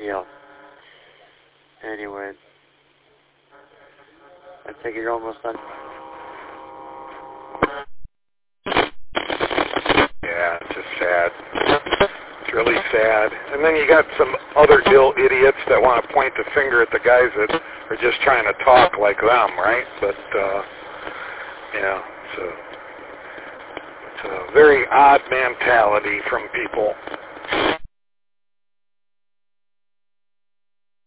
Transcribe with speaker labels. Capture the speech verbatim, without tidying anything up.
Speaker 1: deal. Anyway, I think you're almost done.
Speaker 2: Yeah, it's just sad. It's really sad. And then you got some other ill idiots that want to point the finger at the guys that are just trying to talk like them, right? But, uh, you know, it's a, it's a very odd mentality from people.